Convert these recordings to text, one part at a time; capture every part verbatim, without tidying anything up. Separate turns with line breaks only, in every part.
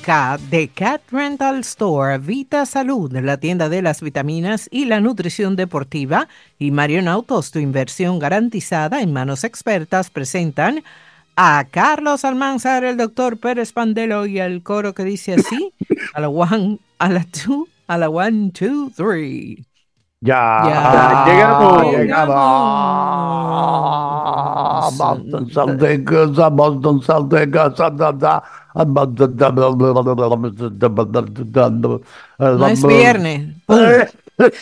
Cat de Cat Rental Store, Vita Salud, la tienda de las vitaminas y la nutrición deportiva, y Marion Autos, tu inversión garantizada en manos expertas, presentan a Carlos Almanzar, el doctor Pérez Pandelo y el coro que dice así, a la one, a la two, a la one, two, three.
Ya
Ya
llegamos, llegamos.
llegamos.
Boston Celtics, a Boston Celtics, a da, da, a ba- da, da, da, da, da, da, da, da, da,
No es viernes. Pum.
da.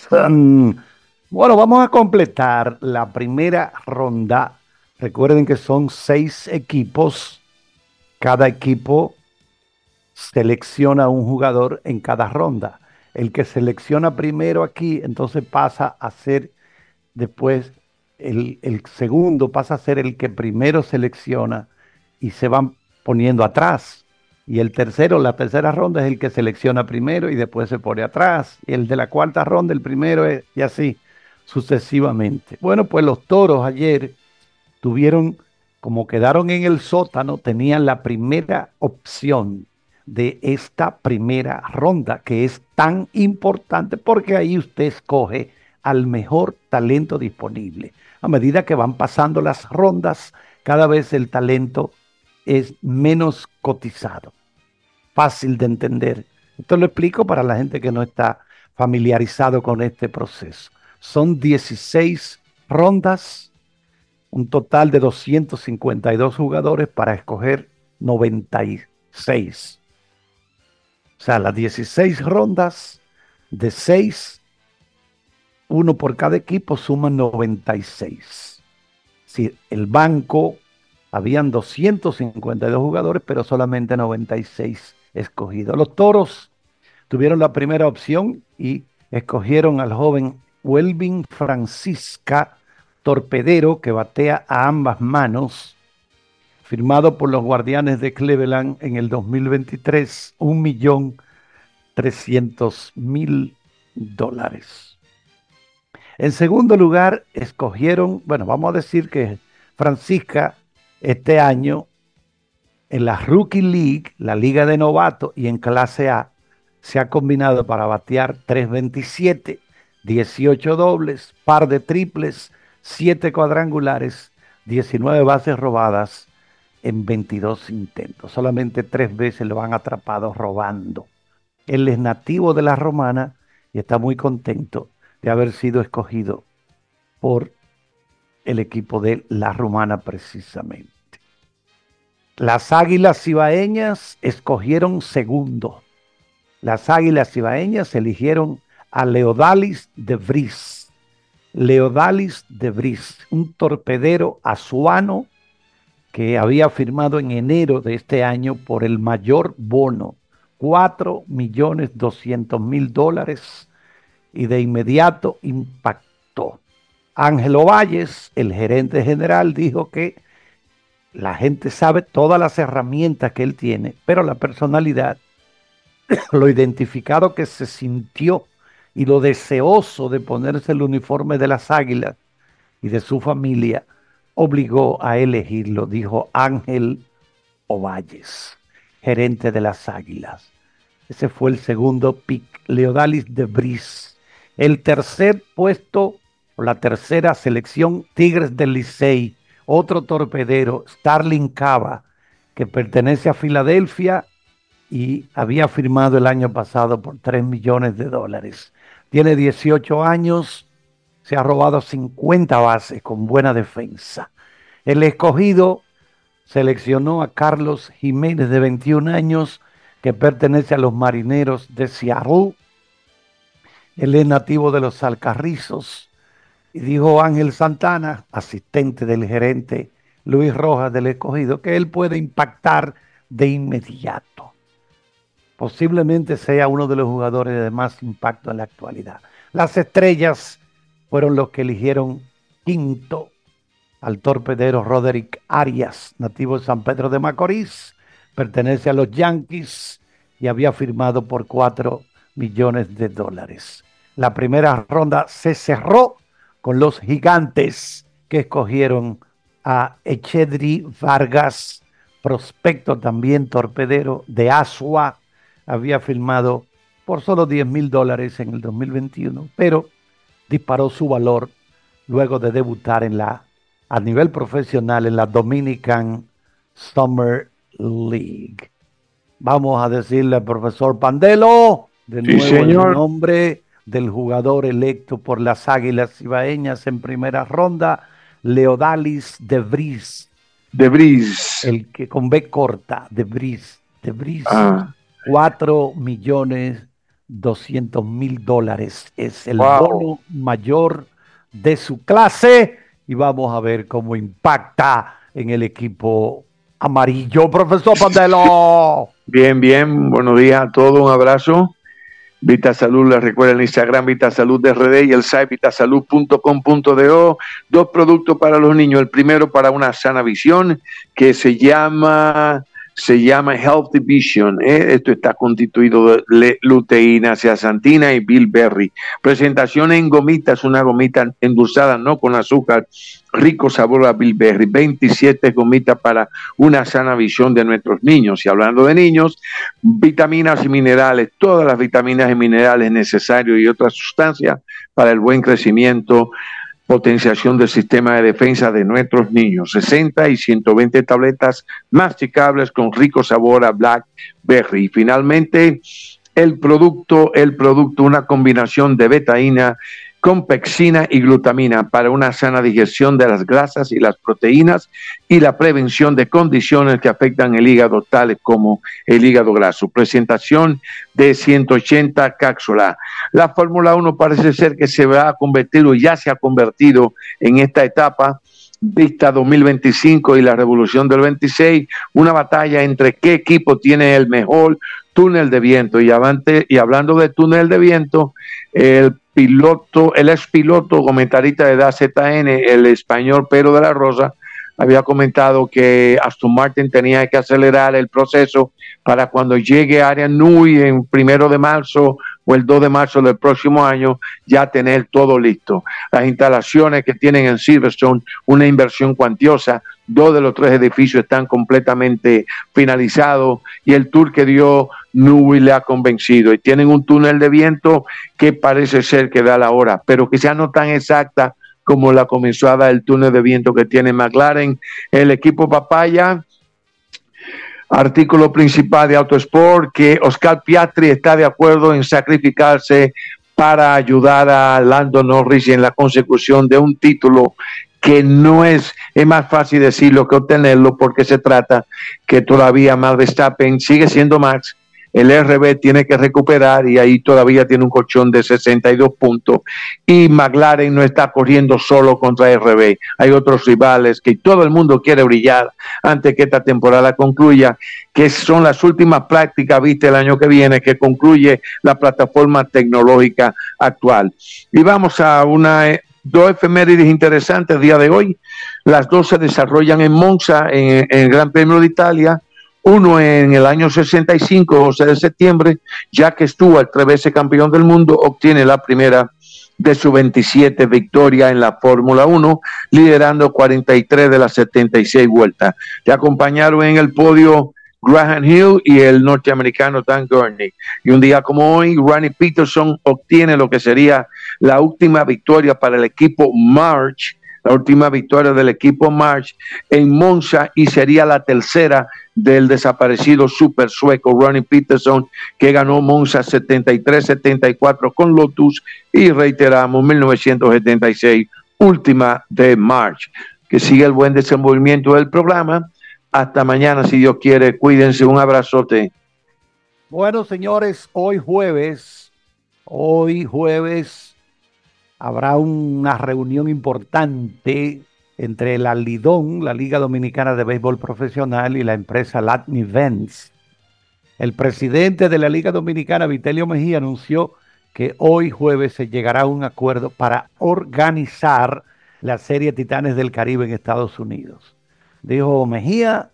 Bueno, vamos a completar la primera ronda. Recuerden que son seis equipos. Cada equipo selecciona un jugador en cada ronda. El que selecciona primero aquí, entonces pasa a ser después el, el segundo, pasa a ser el que primero selecciona y se van poniendo atrás. Y el tercero, la tercera ronda es el que selecciona primero y después se pone atrás. Y el de la cuarta ronda, el primero es, y así sucesivamente. Bueno, pues los toros ayer tuvieron, como quedaron en el sótano, tenían la primera opción de esta primera ronda, que es tan importante porque ahí usted escoge al mejor talento disponible. A medida que van pasando las rondas, cada vez el talento es menos cotizado, fácil de entender. Esto lo explico para la gente que no está familiarizado con este proceso. Son dieciséis rondas, un total de doscientos cincuenta y dos jugadores para escoger noventa y seis. O sea, las dieciséis rondas de seis, uno por cada equipo, suman noventa y seis. Si el banco, habían doscientos cincuenta y dos jugadores, pero solamente noventa y seis escogidos. Los toros tuvieron la primera opción y escogieron al joven Welvin Francisca, torpedero que batea a ambas manos, firmado por los Guardianes de Cleveland en el dos mil veintitrés, un millón trescientos mil dólares. En segundo lugar, escogieron, bueno, vamos a decir que Francisca este año en la Rookie League, la Liga de Novatos, y en Clase A, se ha combinado para batear tres veintisiete, dieciocho dobles, par de triples, siete cuadrangulares, diecinueve bases robadas en veintidós intentos. Solamente tres veces lo han atrapado robando. Él es nativo de La Romana y está muy contento de haber sido escogido por el equipo de La Romana precisamente. Las Águilas Cibaeñas escogieron segundo. Las Águilas Cibaeñas eligieron a Leodalis de Vries. Leodalis de Vries, un torpedero azuano que había firmado en enero de este año por el mayor bono, cuatro millones doscientos mil dólares, y de inmediato impactó. Ángelo Valles, el gerente general, dijo que la gente sabe todas las herramientas que él tiene, pero la personalidad, lo identificado que se sintió y lo deseoso de ponerse el uniforme de las Águilas y de su familia, obligó a elegirlo, dijo Ángel Ovalles, gerente de las Águilas. Ese fue el segundo pick, Leodalis de Vries. El tercer puesto, o la tercera selección, Tigres del Licey, otro torpedero, Starling Cava, que pertenece a Filadelfia y había firmado el año pasado por tres millones de dólares. Tiene dieciocho años, se ha robado cincuenta bases con buena defensa. El escogido seleccionó a Carlos Jiménez, de veintiún años, que pertenece a los Marineros de Seattle. Él es nativo de los Alcarrizos. Y dijo Ángel Santana, asistente del gerente Luis Rojas del escogido, que él puede impactar de inmediato. Posiblemente sea uno de los jugadores de más impacto en la actualidad. Las estrellas fueron los que eligieron quinto al torpedero Roderick Arias, nativo de San Pedro de Macorís, pertenece a los Yankees y había firmado por cuatro millones de dólares. La primera ronda se cerró con los Gigantes, que escogieron a Echedri Vargas, prospecto también torpedero de Asua, había firmado por solo diez mil dólares en el dos mil veintiuno, pero disparó su valor luego de debutar en la, a nivel profesional en la Dominican Summer League. Vamos a decirle al profesor Pandelo de
Sí,
nuevo el
señor.
nombre del jugador electo por las Águilas Cibaeñas en primera ronda, Leodalis de Vries,
De Vries.
el que con B corta, de Vries, de Vries,
Ah,
cuatro millones doscientos mil dólares. Es el
wow.
bono mayor de su clase y vamos a ver cómo impacta en el equipo amarillo, profesor Pandelo.
Bien, bien. Buenos días a todos. Un abrazo. Vita Salud, les recuerda el Instagram Vita Salud de R D y el site vitasalud punto com punto do. Dos productos para los niños. El primero para una sana visión que se llama se llama Healthy Vision. ¿eh? Esto está constituido de luteína, zeaxantina y bilberry. Presentación en gomitas, una gomita endulzada, no con azúcar, rico sabor a bilberry. veintisiete gomitas para una sana visión de nuestros niños. Y hablando de niños, vitaminas y minerales, todas las vitaminas y minerales necesarios y otras sustancias para el buen crecimiento, potenciación del sistema de defensa de nuestros niños. sesenta y ciento veinte tabletas masticables con rico sabor a blackberry. Y finalmente, el producto, el producto, una combinación de betaína con pexina y glutamina para una sana digestión de las grasas y las proteínas y la prevención de condiciones que afectan el hígado, tales como el hígado graso. Presentación de ciento ochenta cápsulas. La Fórmula uno parece ser que se va a convertir o ya se ha convertido en esta etapa vista dos mil veinticinco y la revolución del veintiséis, una batalla entre qué equipo tiene el mejor túnel de viento. Y, avante, y hablando de túnel de viento, el piloto, el ex piloto comentarista de D A Z N, el español Pedro de la Rosa, había comentado que Aston Martin tenía que acelerar el proceso para cuando llegue a Adrian Newey en primero de marzo o el dos de marzo del próximo año, ya tener todo listo. Las instalaciones que tienen en Silverstone, una inversión cuantiosa, dos de los tres edificios están completamente finalizados y el tour que dio Newey le ha convencido. Y tienen un túnel de viento que parece ser que da la hora, pero que ya no tan exacta como la comenzó a dar el túnel de viento que tiene McLaren. El equipo Papaya, artículo principal de Autosport, que Oscar Piastri está de acuerdo en sacrificarse para ayudar a Lando Norris en la consecución de un título que no es, es más fácil decirlo que obtenerlo, porque se trata que todavía Max Verstappen sigue siendo Max. El R B tiene que recuperar y ahí todavía tiene un colchón de sesenta y dos puntos y McLaren no está corriendo solo contra R B. Hay otros rivales que todo el mundo quiere brillar antes que esta temporada concluya, que son las últimas prácticas, viste, el año que viene, que concluye la plataforma tecnológica actual. Y vamos a una dos efemérides interesantes el día de hoy. Las dos se desarrollan en Monza, en, en el Gran Premio de Italia. Uno en el año sesenta y cinco, doce de septiembre, Jacques Stewart, tres veces campeón del mundo, obtiene la primera de sus veintisiete victorias en la Fórmula uno, liderando cuarenta y tres de las setenta y seis vueltas. Le acompañaron en el podio Graham Hill y el norteamericano Dan Gurney. Y un día como hoy, Ronnie Peterson obtiene lo que sería la última victoria para el equipo March, la última victoria del equipo March en Monza, y sería la tercera del desaparecido super sueco Ronnie Peterson, que ganó Monza setenta y tres setenta y cuatro con Lotus, y reiteramos mil novecientos setenta y seis, última de March. Que siga el buen desenvolvimiento del programa. Hasta mañana, si Dios quiere. Cuídense, un abrazote.
Bueno, señores, hoy jueves, hoy jueves habrá una reunión importante entre la Lidón, la Liga Dominicana de Béisbol Profesional, y la empresa Latin Events. El presidente de la Liga Dominicana, Vitelio Mejía, anunció que hoy jueves se llegará a un acuerdo para organizar la Serie Titanes del Caribe en Estados Unidos. Dijo Mejía,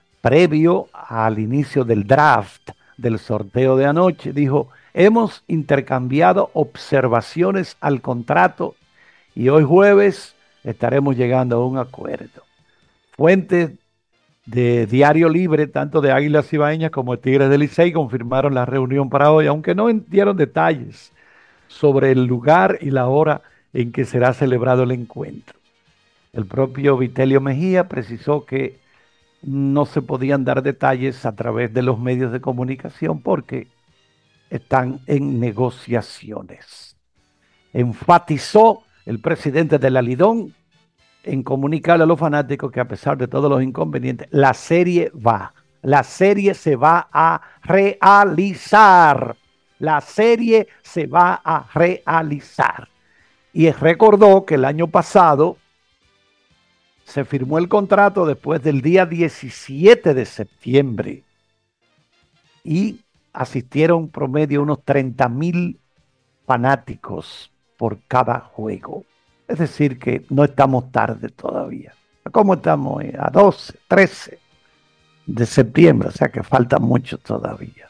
previo al inicio del draft, del sorteo de anoche, dijo: hemos intercambiado observaciones al contrato y hoy jueves estaremos llegando a un acuerdo. Fuentes de Diario Libre, tanto de Águilas Ibaeñas como de Tigres del Licey, confirmaron la reunión para hoy, aunque no dieron detalles sobre el lugar y la hora en que será celebrado el encuentro. El propio Vitelio Mejía precisó que no se podían dar detalles a través de los medios de comunicación porque están en negociaciones. Enfatizó el presidente de la Lidón en comunicarle a los fanáticos que a pesar de todos los inconvenientes, la serie va, la serie se va a realizar, la serie se va a realizar. Y recordó que el año pasado se firmó el contrato después del día diecisiete de septiembre y asistieron promedio unos treinta mil fanáticos por cada juego. Es decir, que no estamos tarde todavía. ¿Cómo estamos? A doce, trece de septiembre, o sea que falta mucho todavía.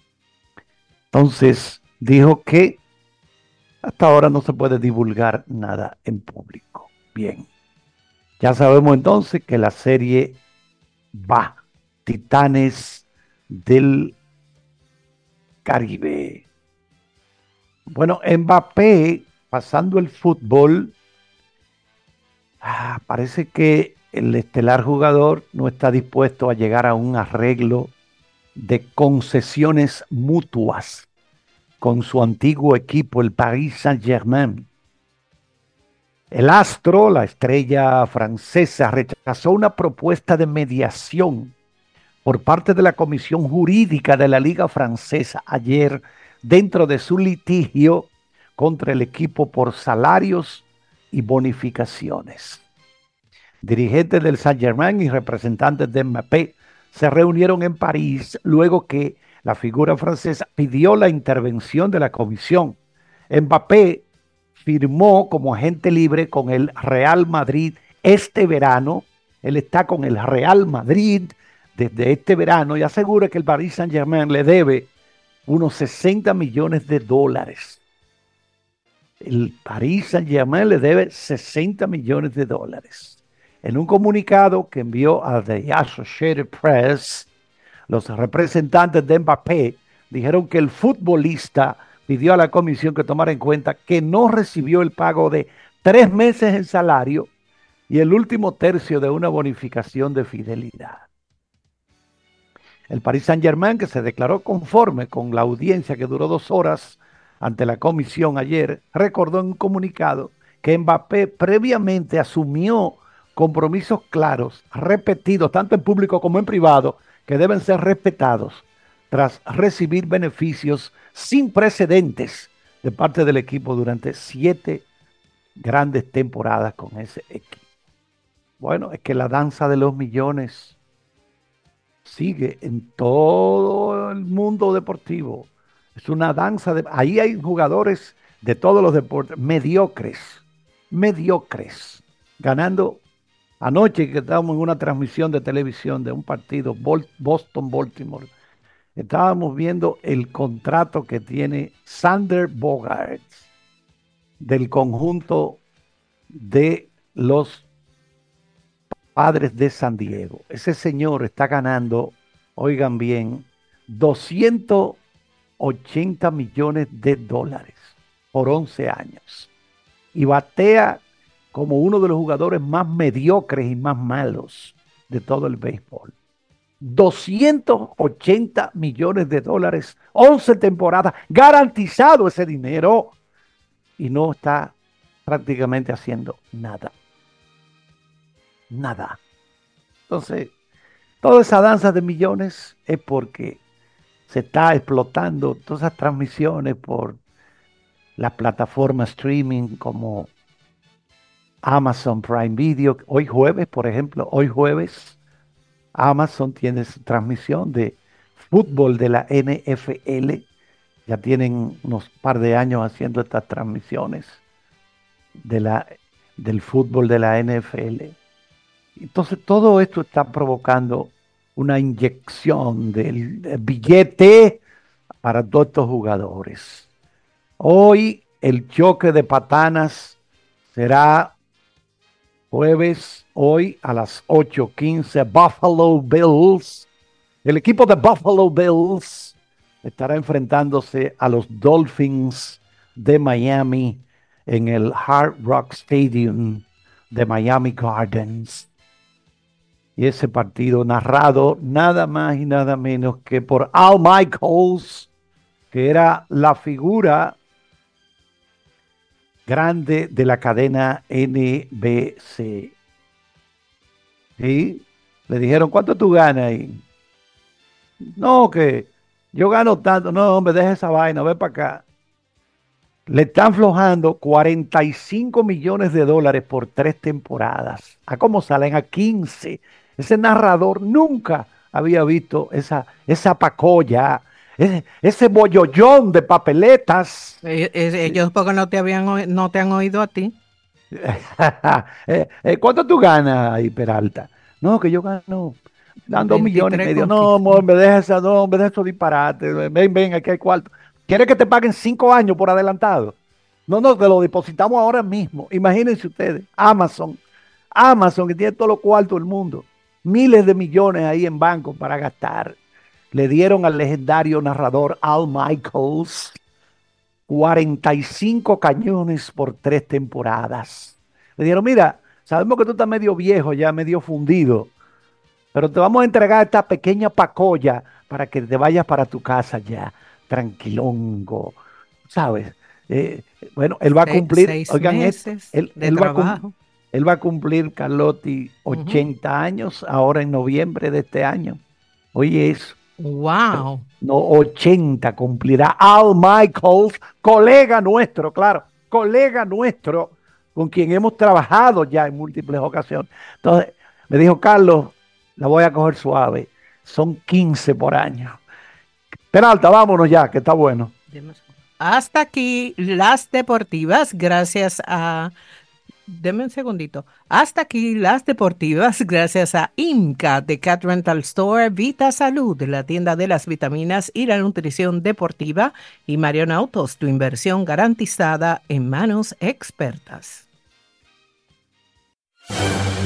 Entonces, dijo que hasta ahora no se puede divulgar nada en público. Bien. Ya sabemos entonces que la serie va. Titanes del Caribe. Bueno, Mbappé, pasando el fútbol, ah, parece que el estelar jugador no está dispuesto a llegar a un arreglo de concesiones mutuas con su antiguo equipo, el Paris Saint-Germain. El astro, la estrella francesa, rechazó una propuesta de mediación por parte de la Comisión Jurídica de la Liga Francesa ayer dentro de su litigio contra el equipo por salarios y bonificaciones. Dirigentes del Saint-Germain y representantes de Mbappé se reunieron en París luego que la figura francesa pidió la intervención de la comisión. Mbappé firmó como agente libre con el Real Madrid este verano. Él está con el Real Madrid desde este verano y asegura que el Paris Saint-Germain le debe unos sesenta millones de dólares. El Paris Saint-Germain le debe sesenta millones de dólares. En un comunicado que envió a The Associated Press, los representantes de Mbappé dijeron que el futbolista pidió a la comisión que tomara en cuenta que no recibió el pago de tres meses en salario y el último tercio de una bonificación de fidelidad. El Paris Saint-Germain, que se declaró conforme con la audiencia que duró dos horas ante la comisión ayer, recordó en un comunicado que Mbappé previamente asumió compromisos claros, repetidos, tanto en público como en privado, que deben ser respetados tras recibir beneficios sin precedentes de parte del equipo durante siete grandes temporadas con ese equipo. Bueno, es que la danza de los millones sigue en todo el mundo deportivo. Es una danza de... Ahí hay jugadores de todos los deportes, mediocres, mediocres, ganando. Anoche que estábamos en una transmisión de televisión de un partido, Boston-Baltimore, estábamos viendo el contrato que tiene Sander Bogaerts del conjunto de los Padres de San Diego. Ese señor está ganando, oigan bien, doscientos ochenta millones de dólares por once años. Y batea como uno de los jugadores más mediocres y más malos de todo el béisbol. doscientos ochenta millones de dólares, once temporadas, garantizado ese dinero, y no está prácticamente haciendo nada. Nada. Entonces, toda esa danza de millones es porque se está explotando todas esas transmisiones por las plataformas streaming como Amazon Prime Video. Hoy jueves, por ejemplo, hoy jueves, Amazon tiene su transmisión de fútbol de la N F L. Ya tienen unos par de años haciendo estas transmisiones de la, del fútbol de la N F L. Entonces todo esto está provocando una inyección del billete para todos estos jugadores. Hoy el choque de patanas será Jueves, hoy a las ocho quince, Buffalo Bills. El equipo de Buffalo Bills estará enfrentándose a los Dolphins de Miami en el Hard Rock Stadium de Miami Gardens. Y ese partido narrado nada más y nada menos que por Al Michaels, que era la figura grande de la cadena N B C. Y le dijeron, ¿cuánto tú ganas ahí? No, que yo gano tanto. No, hombre, deja esa vaina, ve para acá. Le están flojando cuarenta y cinco millones de dólares por tres temporadas. ¿A cómo salen? A quince. Ese narrador nunca había visto esa, esa pacoya, ese, ese bollollón de papeletas.
Eh, eh, ellos porque no te habían oi- no te han oído a ti.
Eh, eh, ¿Cuánto tú ganas ahí, Peralta? No, que yo gano, dan dos millones y
veintitrés
medio.
con
No,
quince.
amor, me deja esa, no, me deja esos disparates. Ven, ven, aquí hay cuarto. ¿Quieres que te paguen cinco años por adelantado? No, no, te lo depositamos ahora mismo. Imagínense ustedes, Amazon, Amazon que tiene todos los cuartos del mundo, miles de millones ahí en banco para gastar. Le dieron al legendario narrador Al Michaels cuarenta y cinco cañones por tres temporadas. Le dijeron, mira, sabemos que tú estás medio viejo ya, medio fundido, pero te vamos a entregar esta pequeña pacoya para que te vayas para tu casa ya, tranquilongo, ¿sabes? Eh, bueno, él va a
Se-
cumplir,
seis
oigan esto,
meses
él,
de
él va a cum-
trabajo.
él va a cumplir, Carlotti,
Ujú.
ochenta años ahora en noviembre de este año. Oye, eso.
Wow.
No, ochenta cumplirá Al Michaels, colega nuestro, claro, colega nuestro, con quien hemos trabajado ya en múltiples ocasiones. Entonces, me dijo, Carlos, la voy a coger suave, son quince por año. Peralta, vámonos ya, que está bueno.
Hasta aquí las deportivas, gracias a... Deme un segundito. Hasta aquí las deportivas, gracias a IMCA de Cat Rental Store, Vita Salud, la tienda de las vitaminas y la nutrición deportiva, y Marion Autos, tu inversión garantizada en manos expertas.